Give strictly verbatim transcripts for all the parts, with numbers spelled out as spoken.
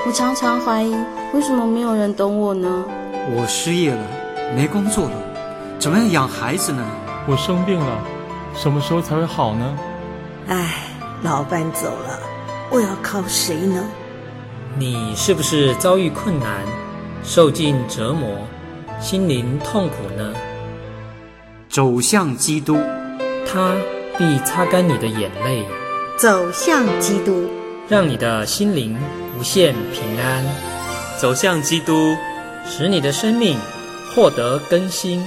我常常怀疑，为什么没有人懂我呢？ 我失业了，没工作了，怎么样养孩子呢？ 我生病了，什么时候才会好呢？ 唉，老板走了，我要靠谁呢？ 你是不是遭遇困难，受尽折磨，心灵痛苦呢？ 走向基督， 他必擦干你的眼泪， 走向基督， 让你的心灵无限平安。 走向基督， 使你的生命获得更新。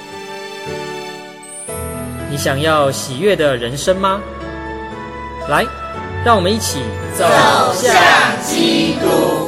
你想要喜悦的人生吗？来，让我们一起走向基督。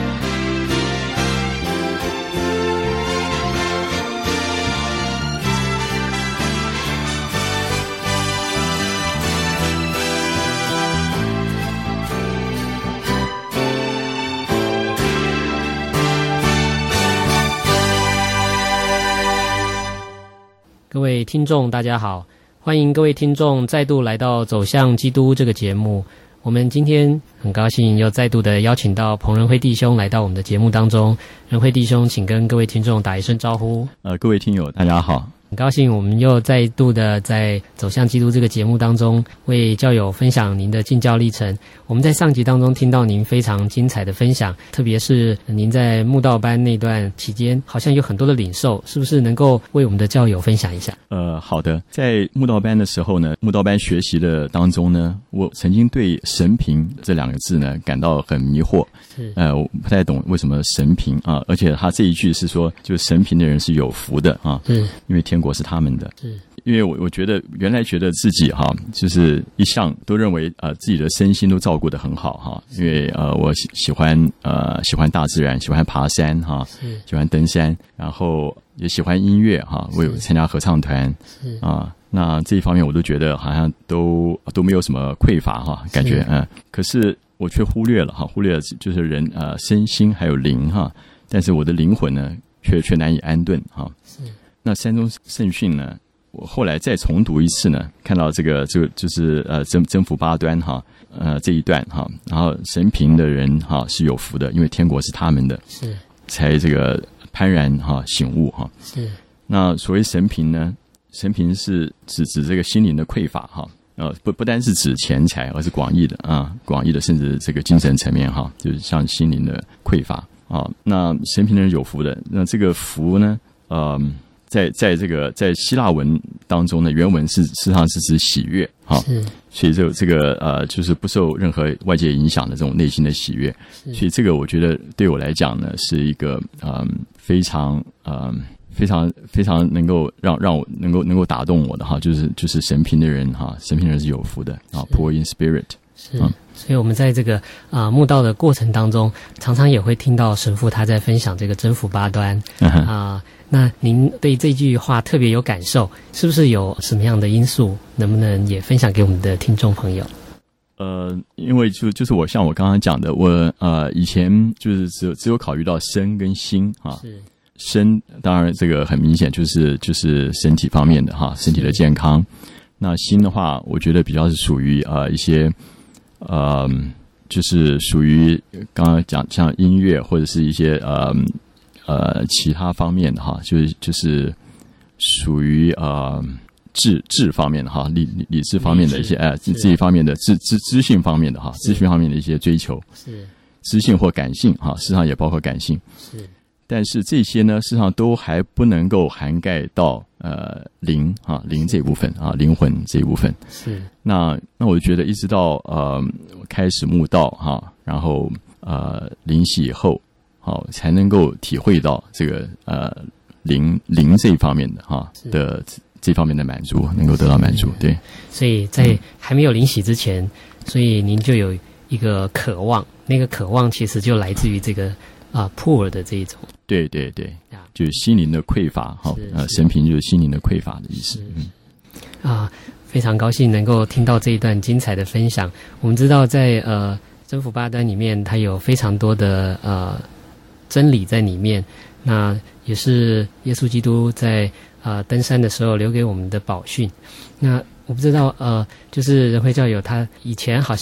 各位听众大家好，欢迎各位听众再度来到走向基督这个节目。我们今天很高兴又再度的邀请到彭仁辉弟兄来到我们的节目当中。仁辉弟兄，请跟各位听众打一声招呼。 呃，各位听友大家好， 很高兴我们又再度的在走向基督这个节目当中为教友分享您的进教历程。我们在上集当中听到您非常精彩的分享，特别是您在慕道班那段期间好像有很多的领受，是不是能够为我们的教友分享一下？ 呃，好的。在慕道班的时候呢，慕道班学习的当中呢，我曾经对神评这两个字呢感到很迷惑。 是呃，我不太懂为什么神评啊，而且他这一句是说，就神评的人是有福的啊， 是因为天国是他们的。 是因为我我觉得原来觉得自己哈，就是一向都认为呃自己的身心都照顾得很好哈，因为呃我喜喜欢呃喜欢大自然，喜欢爬山哈，喜欢登山，然后也喜欢音乐哈，我有参加合唱团啊，那这一方面我都觉得好像都都没有什么匮乏哈，感觉嗯，可是我却忽略了哈，忽略了就是人呃身心还有灵哈，但是我的灵魂呢却却难以安顿哈。那山中圣训呢？我后来再重读一次呢，看到这个就就是呃征征服八端哈，呃这一段哈，然后神评的人哈是有福的，因为天国是他们的， 是才这个幡然哈醒悟哈。 是那所谓神评呢，神评是指指这个心灵的匮乏哈，呃不不单是指钱财，而是广义的啊，广义的甚至这个精神层面哈，就是像心灵的匮乏啊。那神评的人有福的，那这个福呢，呃。在在这个在希腊文当中呢，原文是事实上是指喜悦，哈，所以这这个呃就是不受任何外界影响的这种内心的喜悦，所以这个我觉得对我来讲呢是一个嗯非常嗯非常非常能够让让我能够能够打动我的哈，就是就是神评的人哈，神评的人是有福的啊 ，poor in spirit， 是。嗯所以我们在这个啊、呃、慕道的过程当中，常常也会听到神父他在分享这个征服八端啊、 嗯呃。那您对这句话特别有感受，是不是有什么样的因素？能不能也分享给我们的听众朋友？ 呃，因为就就是我像我刚刚讲的，我呃以前就是只有只有考虑到身跟心啊。 是身当然这个很明显就是就是身体方面的哈，身体的健康。那心的话，我觉得比较是属于呃一些。呃，就是属于刚刚讲像音乐或者是一些呃呃其他方面的哈，就是就是属于呃智智方面的哈，理理理智方面的一些哎自己方面的知知知性方面的哈，资讯方面的一些追求， 是知性或感性哈，事实上也包括感性， 是。 但是这些呢，事实上都还不能够涵盖到呃灵啊灵这一部分啊灵魂这一部分。 是。 那那我觉得一直到呃开始慕道哈、啊，然后呃灵洗以后，好、啊、才能够体会到这个呃灵灵这一方面的哈、啊、的这方面的满足，能够得到满足。对。 所以在还没有灵洗之前，所以您就有一个渴望，那个渴望其实就来自于这个。啊 ，poor 的这一种， 对对对，就是心灵的匮乏，哈，呃，神评就是心灵的匮乏的意思。嗯， 啊，非常高兴能够听到这一段精彩的分享。我们知道在，在呃征服八端里面，它有非常多的呃真理在里面，那也是耶稣基督在呃登山的时候留给我们的宝训。那我不知道，呃，就是仁辉教友他以前好像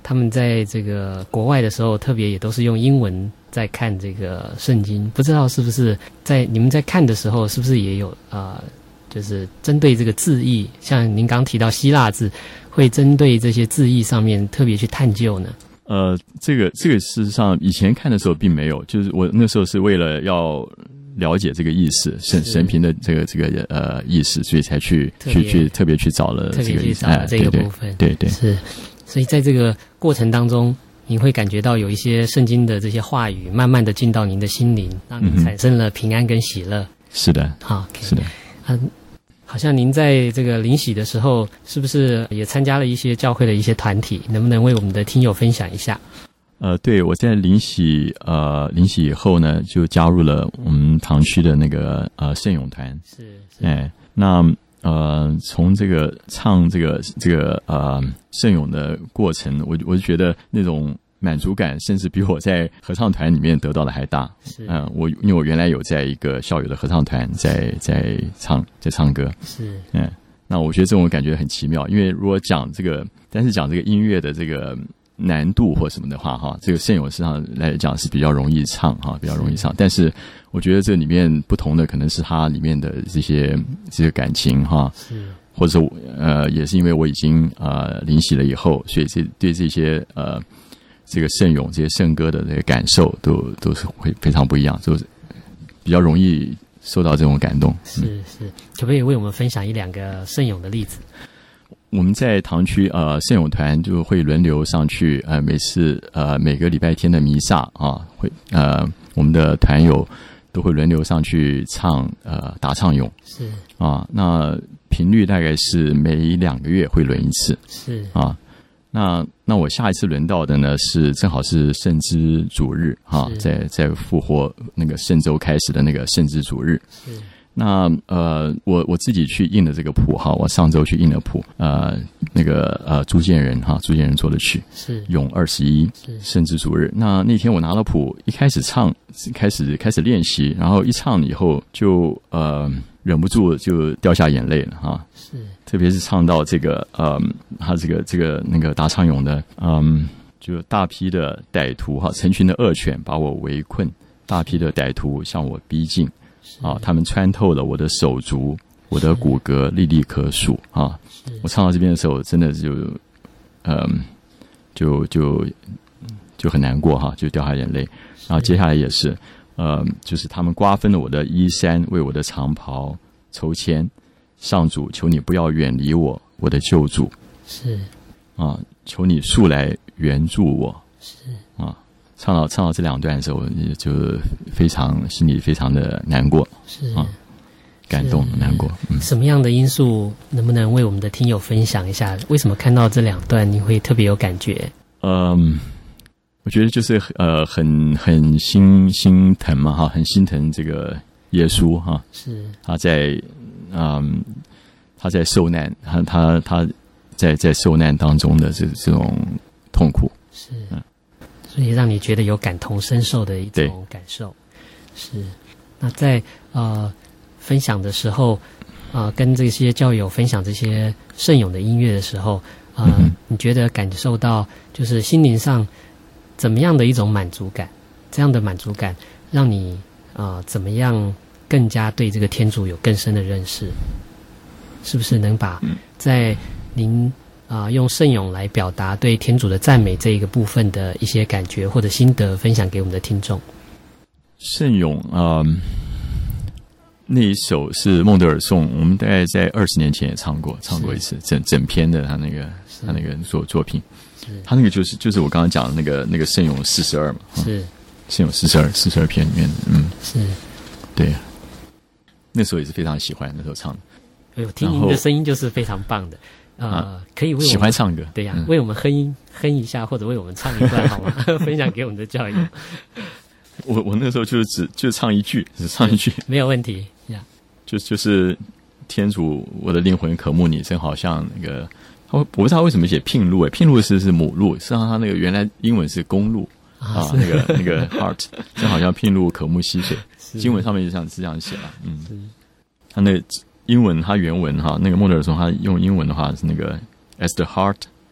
他们在这个国外的时候，特别也都是用英文在看这个圣经，不知道是不是在你们在看的时候，是不是也有呃，就是针对这个字义，像您刚提到希腊字，会针对这些字义上面特别去探究呢？ 呃，这个这个事实上以前看的时候并没有，就是我那时候是为了要了解这个意思，神神凭的这个这个呃意思，所以才去去去特别去找了这个意思， 哎，这个部分， 对 对, 对, 对是。所以在这个过程当中，您会感觉到有一些圣经的这些话语，慢慢的进到您的心灵，让您产生了平安跟喜乐。嗯、 是的， 好， okay, 是的。 嗯，好像您在这个灵洗的时候，是不是也参加了一些教会的一些团体？能不能为我们的听友分享一下？ 呃，对，我在灵洗呃灵洗以后呢，就加入了我们堂区的那个呃圣咏团。 是，是哎，那呃从这个唱这个这个呃圣咏的过程，我我就觉得那种满足感，甚至比我在合唱团里面得到的还大。 是， 嗯、呃，我因为我原来有在一个校友的合唱团在在唱在唱歌。 是， 嗯，那我觉得这种感觉很奇妙，因为如果讲这个，但是讲这个音乐的这个难度或什么的话，哈，这个圣咏实际上来讲是比较容易唱哈，比较容易唱。但是我觉得这里面不同的可能是它里面的这些这些感情哈， 是， 或者呃也是因为我已经呃灵洗了以后，所以这对这些呃这个圣咏这些圣歌的这个感受都都是会非常不一样，就是比较容易受到这种感动。 是是，可不可以为我们分享一两个圣咏的例子？ 我们在堂区呃圣咏团就会轮流上去，呃每次呃每个礼拜天的弥撒啊，会呃我们的团友都会轮流上去唱呃打唱咏。 是啊，那频率大概是每两个月会轮一次。 是啊， 那那我下一次轮到的呢是正好是圣之主日啊，在在复活那个圣周开始的那个圣之主日。 是。 那呃，我我自己去印了这个谱哈，我上周去印了谱，呃，那个呃朱建仁哈，朱建仁做的曲， 是咏二十一，圣之主日。那那天我拿了谱，一开始唱，开始开始练习，然后一唱以后就呃忍不住就掉下眼泪了哈。 是， 特别是唱到这个呃，他这个这个那个打唱咏的，嗯，就大批的歹徒哈，成群的恶犬把我围困，大批的歹徒向我逼近。啊，他们穿透了我的手足，我的骨骼历历可数啊！我唱到这边的时候，真的就，嗯，就就就很难过哈，就掉下眼泪。然后接下来也是，呃，就是他们瓜分了我的衣衫，为我的长袍抽签。上主，求你不要远离我，我的救主。 是啊，求你速来援助我。 是啊。唱到唱到这两段的时候，就非常心里非常的难过， 是啊，感动难过。嗯， 什么样的因素能不能为我们的听友分享一下？为什么看到这两段你会特别有感觉？ 嗯，我觉得就是呃很很心心疼嘛哈，很心疼这个耶稣哈， 是他在嗯他在受难，他他他在在受难当中的这这种痛苦是嗯。所以让你觉得有感同身受的一种感受，是。那在呃分享的时候，呃跟这些教友分享这些圣咏的音乐的时候，呃、嗯、你觉得感受到就是心灵上怎么样的一种满足感？这样的满足感让你呃怎么样更加对这个天主有更深的认识？是不是能把在您啊、呃，用圣咏来表达对天主的赞美这一个部分的一些感觉或者心得，分享给我们的听众。 圣咏啊、呃，那一首是孟德尔颂，我们大概在二十年前也唱过，唱过一次整整篇的他那个他那个作作品，他那个就是就是我刚刚讲的那个那个圣咏四十二嘛， 是圣咏四十二四十二篇里面，嗯， 是， 对，那时候也是非常喜欢那时候唱的。 哎呦，听您的声音就是非常棒的。呃、啊，可以为我们喜欢唱歌， 对呀、啊嗯， 为我们哼一哼一下，或者为我们唱一段好吗？分享给我们的教友。 我我那时候就是只就唱一句，只唱一句， 没有问题呀。 就就是天主，我的灵魂渴慕你，正好像那个，我不知道为什么写聘路，哎，聘路是是母路，实际上它那个原来英文是公路啊，啊那个那个 heart， 正好像聘路渴慕溪水，经文上面就这样是这样写了，嗯，它那英文它原文哈，那个孟德尔颂他用英文的话是那个 as the heart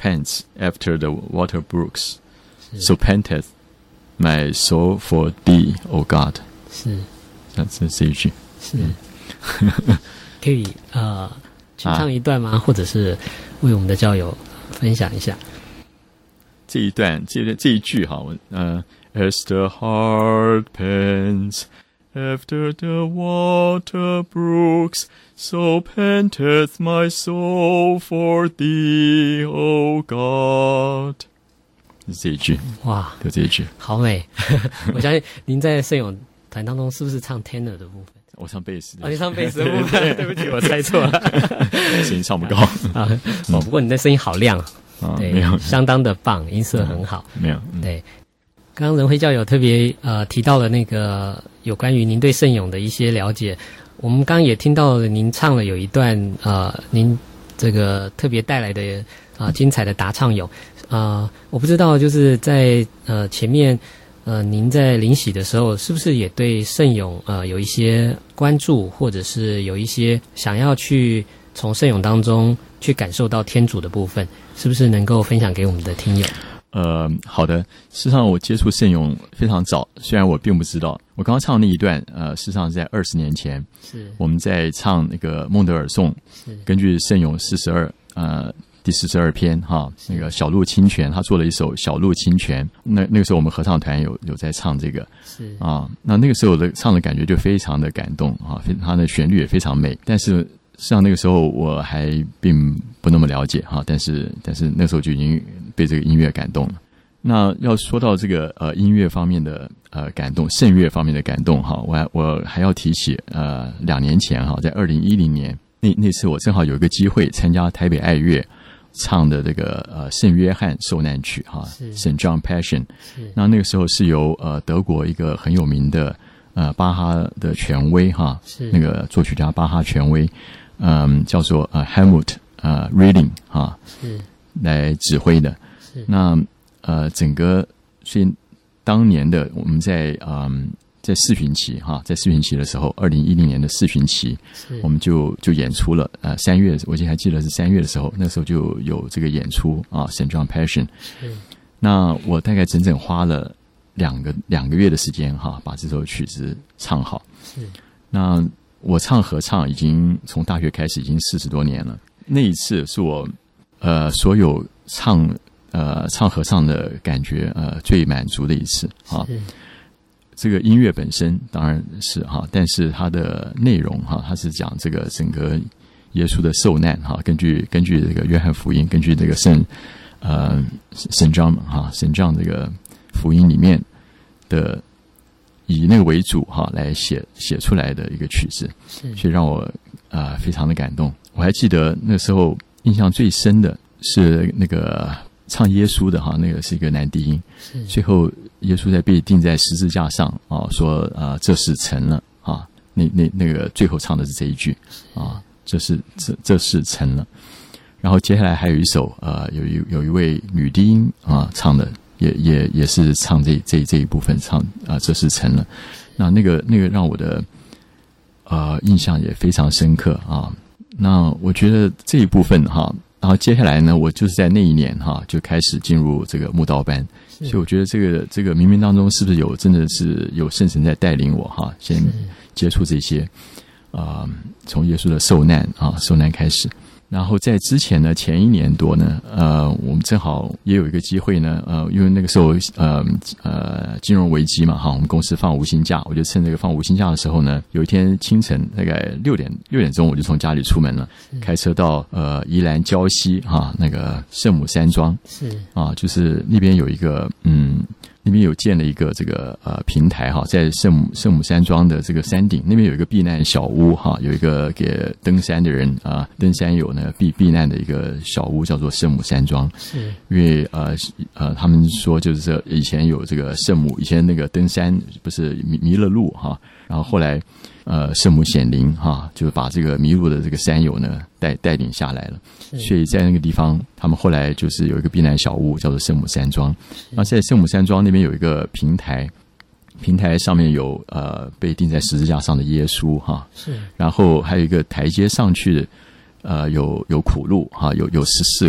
pants after the water brooks, so panteth my soul for thee, O God。 是， 那这这一句是，可以呃，去唱一段吗？啊、或者是为我们的教友分享一下这一段，这这一句哈，我呃 ，As the heart pants after the water brooks, so panteth my soul for thee, O God。是这一句， 哇， 就这一句， 好美！我相信您在圣咏团当中是不是唱 tenor 的部分？ 我唱贝斯的， 哦，你唱贝斯的部分，对不起，我猜错了， 声音唱不高啊。哦，不过你的声音好亮， 啊， 对， 没有， 相当的棒，音色很好， 没有，嗯、 对。刚刚仁辉教友特别呃提到了那个有关于您对圣咏的一些了解，我们刚刚也听到了您唱了有一段呃您这个特别带来的啊、呃、精彩的答唱咏。呃，我不知道，就是在呃前面呃您在灵洗的时候，是不是也对圣咏呃有一些关注，或者是有一些想要去从圣咏当中去感受到天主的部分，是不是能够分享给我们的听友？ 呃，好的。事实上，我接触圣咏非常早，虽然我并不知道。我刚刚唱那一段，呃，事实上是在二十年前， 是我们在唱那个孟德尔颂，根据圣咏四十二，呃。第四十二篇哈，那个小鹿清泉，他做了一首小鹿清泉。那那个时候我们合唱团有有在唱这个， 是啊，那那个时候的唱的感觉就非常的感动啊，它的旋律也非常美。但是实际上那个时候我还并不那么了解哈，但是但是那时候就已经被这个音乐感动了。那要说到这个呃音乐方面的呃感动，圣乐方面的感动哈，我还我还要提起呃两年前哈，在二零一零年那那次我正好有一个机会参加台北爱乐。唱的这个呃圣约翰受难曲哈 ，Saint John Passion， 那那个时候是由呃德国一个很有名的呃巴哈的权威哈，那个作曲家巴哈权威，嗯，叫做呃 Helmut 呃 Rilling 哈，来指挥的。那呃整个所以当年的我们在嗯。在四旬期哈，在四旬期的时候，二零一零年的四旬期，我们就就演出了。呃，三月，我记得还记得是三月的时候，那时候就有这个演出啊 ，Saint John Passion。那我大概整整花了两个两个月的时间哈，把这首曲子唱好。那我唱合唱已经从大学开始已经四十多年了。那一次是我呃所有唱呃唱合唱的感觉呃最满足的一次啊。这个音乐本身当然是哈，但是它的内容哈，它是讲这个整个耶稣的受难哈，根据根据这个约翰福音，根据这个圣呃圣章哈圣章这个福音里面的以那个为主哈来写写出来的一个曲子，所以让我啊、呃、非常的感动。我还记得那时候印象最深的是那个唱耶稣的哈，那个是一个男低音，最后。耶稣在被钉在十字架上啊，说啊，这是成了啊，那那那个最后唱的是这一句啊，这是这这是成了。然后接下来还有一首呃，有一有一位女低音啊唱的，也也也是唱这这这一部分唱啊，这是成了。那那个那个让我的呃印象也非常深刻啊。那我觉得这一部分哈。然后接下来呢，我就是在那一年哈就开始进入这个慕道班，所以我觉得这个这个冥冥当中是不是有真的是有圣神在带领我哈，先接触这些啊、呃，从耶稣的受难啊受难开始。然后在之前呢，前一年多呢，呃，我们正好也有一个机会呢，呃，因为那个时候呃呃金融危机嘛，哈，我们公司放无薪假，我就趁这个放无薪假的时候呢，有一天清晨大概六点六点钟，我就从家里出门了，开车到呃宜兰礁溪哈那个圣母山庄，是啊，就是那边有一个嗯。那边有建了一个这个呃平台哈，在圣母圣母山庄的这个山顶，那边有一个避难小屋哈，有一个给登山的人啊，登山友呢避避难的一个小屋，叫做圣母山庄。是，因为呃呃他们说就是这以前有这个圣母，以前那个登山不是迷迷了路哈，然后后来呃圣母显灵哈，就是把这个迷路的这个山友呢带带领下来了，所以在那个地方，他们后来就是有一个避难小屋，叫做圣母山庄。那在圣母山庄那边有一个平台，平台上面有呃被钉在十字架上的耶稣哈，是，然后还有一个台阶上去的，呃有有苦路哈，有有十四个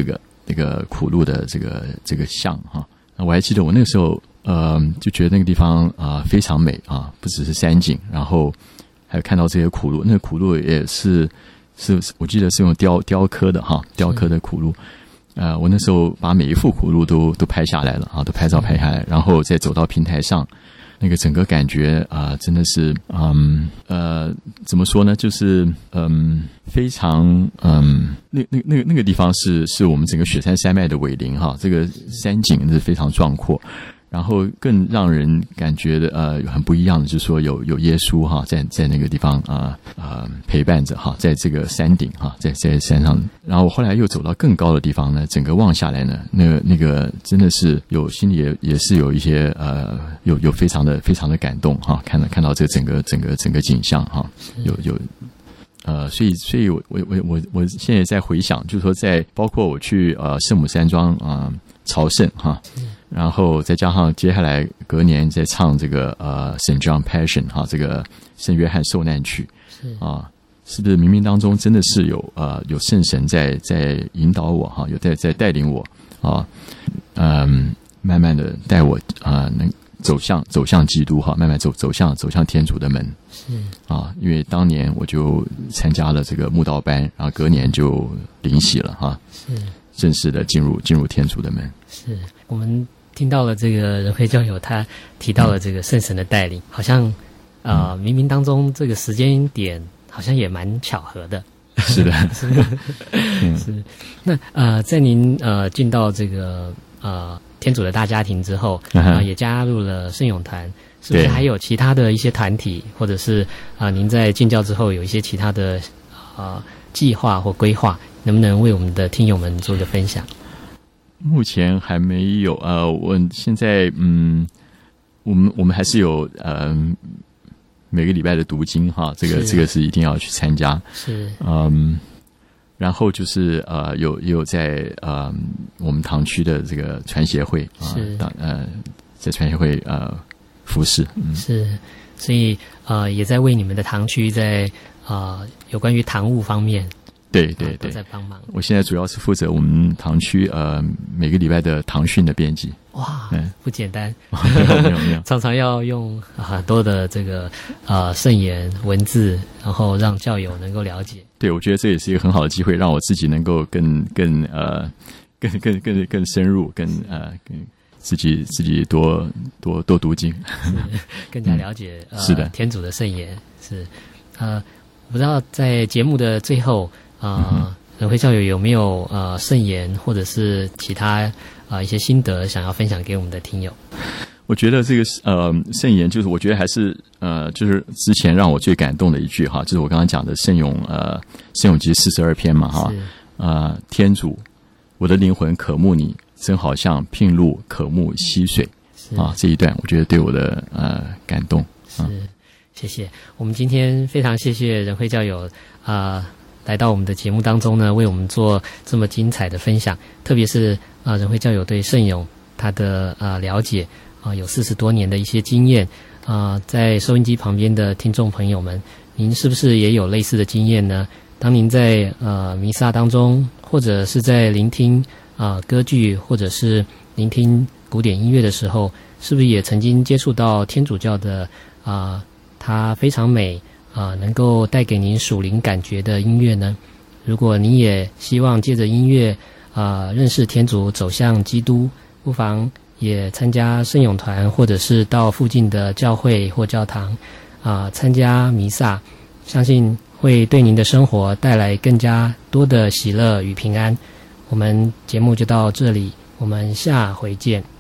那个苦路的这个这个像哈。我还记得我那个时候呃就觉得那个地方啊、呃、非常美啊，不只是山景，然后还有看到这些苦路，那个苦路也是是我记得是用雕雕刻的哈，雕刻的苦路。呃，我那时候把每一幅苦路都都拍下来了啊，都拍照拍下来，然后再走到平台上，那个整个感觉啊、呃，真的是嗯呃怎么说呢？就是嗯非常嗯那那那个那个地方是是我们整个雪山山脉的尾林哈，这个山景是非常壮阔。然后更让人感觉的呃很不一样的，就是说有有耶稣哈在在那个地方啊啊、呃、陪伴着哈，在这个山顶哈，在在山上。然后后来又走到更高的地方呢，整个望下来呢，那个那个真的是有心里也也是有一些呃有有非常的非常的感动哈，看到看到这整个整个整个景象哈，有有。呃，所以，所以我我我我我现在在回想，就是说，在包括我去呃圣母山庄啊、呃、朝圣哈，然后再加上接下来隔年再唱这个呃 Saint John Passion 哈，这个圣约翰受难曲啊，是不是冥冥当中真的是有呃有圣神在在引导我哈，有在在带领我啊，嗯，慢慢的带我啊、呃、能。走向走向基督哈，慢慢走走向走向天主的门，是啊，因为当年我就参加了这个慕道班，然后隔年就领洗了哈，是正式的进入进入天主的门。 是我们听到了这个仁惠教友他提到了这个圣神的带领，好像呃冥冥当中这个时间点好像也蛮巧合的。 是的， 是嗯、是。那呃，在您呃进到这个呃。天主的大家庭之后啊、呃，也加入了圣咏团，是不是还有其他的一些团体，或者是啊、呃，您在进教之后有一些其他的啊、呃、计划或规划，能不能为我们的听友们做个分享？ 目前还没有，呃，我现在嗯，我们我们还是有呃每个礼拜的读经哈，这个这个是一定要去参加，是嗯。然后就是呃有也有在呃我们堂区的这个传协会啊，当、呃、呃在传协会呃服侍，嗯，是， 所以呃也在为你们的堂区在呃有关于堂务方面， 对对对， 都在帮忙。 我现在主要是负责我们堂区呃每个礼拜的堂训的编辑。 哇，嗯，不简单， 没有没有没有， 常常要用很多的这个呃圣言文字，然后让教友能够了解。 对，我觉得这也是一个很好的机会，让我自己能够更更呃更更更更深入，更呃更自己自己多多多读经， 更加了解、嗯、呃是的天主的圣言是呃我不知道在节目的最后啊。呃嗯仁惠教友有没有呃圣言或者是其他啊、呃、一些心得想要分享给我们的听友？ 我觉得这个呃圣言就是我觉得还是呃就是之前让我最感动的一句哈，就是我刚刚讲的圣咏呃圣咏集四十二篇嘛哈，呃天主，我的灵魂渴慕你，真好像牝鹿渴慕溪水啊，这一段我觉得对我的呃感动。 是，谢谢。我们今天非常谢谢仁惠教友啊。呃来到我们的节目当中呢，为我们做这么精彩的分享，特别是啊、呃，仁惠教友对圣咏他的啊、呃、了解啊、呃，有四十多年的一些经验啊、呃，在收音机旁边的听众朋友们，您是不是也有类似的经验呢？当您在呃弥撒当中，或者是在聆听啊、呃、歌剧，或者是聆听古典音乐的时候，是不是也曾经接触到天主教的啊、呃，它非常美。啊、呃，能够带给您属灵感觉的音乐呢？如果你也希望借着音乐啊、呃、认识天主，走向基督，不妨也参加圣咏团，或者是到附近的教会或教堂啊、呃、参加弥撒，相信会对您的生活带来更加多的喜乐与平安。我们节目就到这里，我们下回见。